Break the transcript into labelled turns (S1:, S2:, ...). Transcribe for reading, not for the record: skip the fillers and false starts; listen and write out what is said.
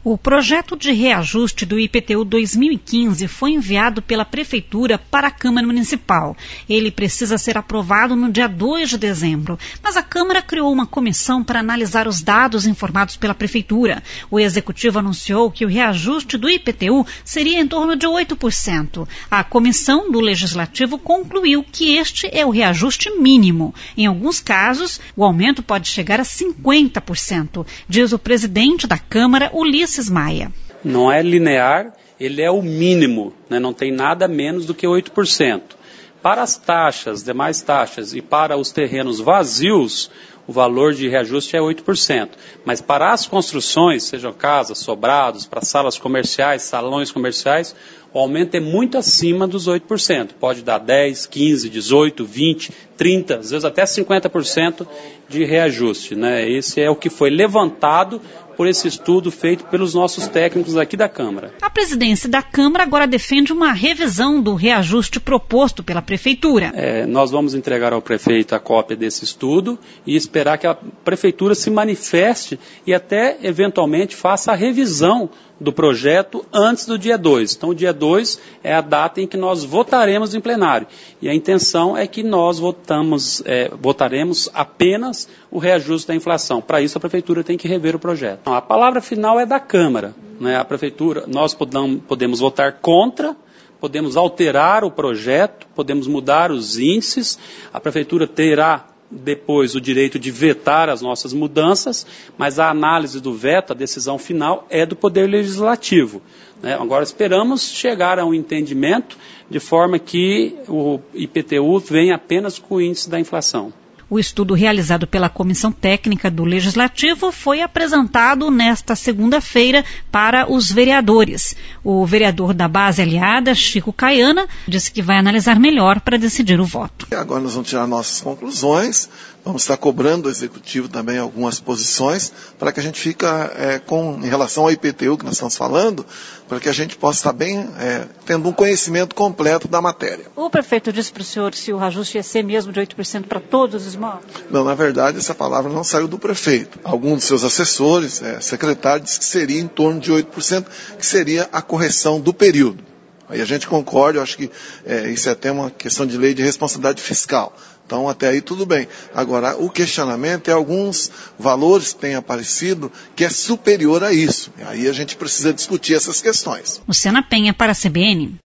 S1: O projeto de reajuste do IPTU 2015 foi enviado pela Prefeitura para a Câmara Municipal. Ele precisa ser aprovado no dia 2 de dezembro, mas a Câmara criou uma comissão para analisar os dados informados pela Prefeitura. O Executivo anunciou que o reajuste do IPTU seria em torno de 8%. A comissão do Legislativo concluiu que este é o reajuste mínimo. Em alguns casos, o aumento pode chegar a 50%, diz o presidente da Câmara, Ulisses Maia.
S2: Não é linear, ele é o mínimo, né? Não tem nada menos do que 8%. Para as taxas, demais taxas e para os terrenos vazios, o valor de reajuste é 8%. Mas para as construções, sejam casas, sobrados, para salas comerciais, salões comerciais, o aumento é muito acima dos 8%. Pode dar 10, 15, 18, 20, 30, às vezes até 50% de reajuste, né? Esse é o que foi levantado por esse estudo feito pelos nossos técnicos aqui da Câmara.
S1: A presidência da Câmara agora defende uma revisão do reajuste proposto pela Prefeitura.
S2: Nós vamos entregar ao prefeito a cópia desse estudo e esperar que a Prefeitura se manifeste e até, eventualmente, faça a revisão do projeto antes do dia 2. Então, o dia 2 é a data em que nós votaremos em plenário. E a intenção é que nós votaremos apenas o reajuste da inflação. Para isso, a Prefeitura tem que rever o projeto. Então, a palavra final é da Câmara, né? A Prefeitura, nós podemos votar contra, podemos alterar o projeto, podemos mudar os índices, a Prefeitura terá depois o direito de vetar as nossas mudanças, mas a análise do veto, a decisão final, é do Poder Legislativo, né? Agora esperamos chegar a um entendimento de forma que o IPTU venha apenas com o índice da inflação.
S1: O estudo realizado pela Comissão Técnica do Legislativo foi apresentado nesta segunda-feira para os vereadores. O vereador da base aliada, Chico Caiana, disse que vai analisar melhor para decidir o voto.
S3: Agora nós vamos tirar nossas conclusões, vamos estar cobrando do Executivo também algumas posições para que a gente fique em relação ao IPTU que nós estamos falando, para que a gente possa estar bem tendo um conhecimento completo da matéria.
S1: O prefeito disse para o senhor se o reajuste ia ser mesmo de 8% para todos os imóveis?
S3: Não, na verdade essa palavra não saiu do prefeito. Alguns dos seus assessores, secretários, disse que seria em torno de 8%, que seria a correção do período. Aí a gente concorda, eu acho que isso é até uma questão de lei de responsabilidade fiscal. Então, até aí tudo bem. Agora, o questionamento é alguns valores que têm aparecido que é superior a isso. Aí a gente precisa discutir essas questões.
S1: Luciana Penha para a CBN.